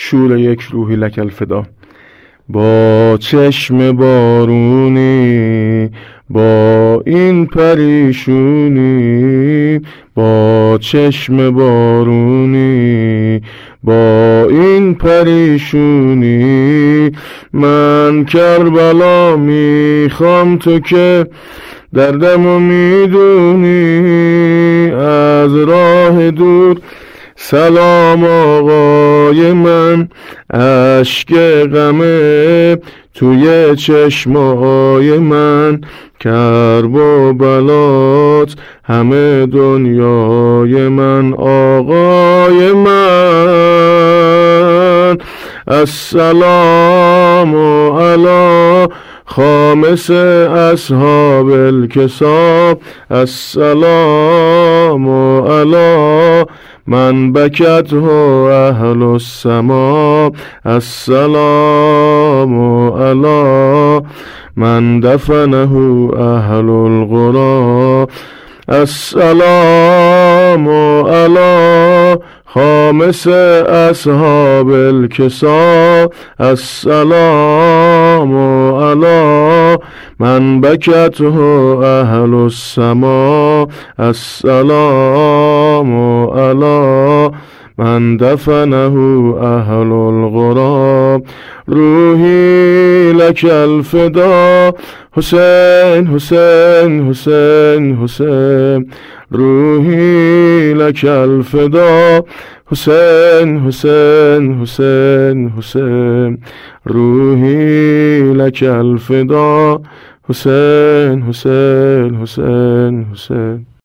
شور یک روحی لک الفدا. با چشم بارونی، با این پریشونی، با چشم بارونی، با این پریشونی، من کربلا میخوام تو که دردمو میدونی. از راه دور سلام آقای من، اشک غمه توی چشمای من، کرب و بلات همه دنیای من. آقای من السلام علی خامس اصحاب الکساب، السلام علی من بکته اهل السما، السلام علی من دفنه اهل القرى، السلام علی خامس اصحاب الکسا، السلام علی من بکته اهل السما، السلام علی من دفنه اهل القرى. روحی لک الفدا حسین حسین حسین حسین، روحی لک الفدا حسین حسین حسین حسین، روحی لک الفدا حسین حسین حسین حسین.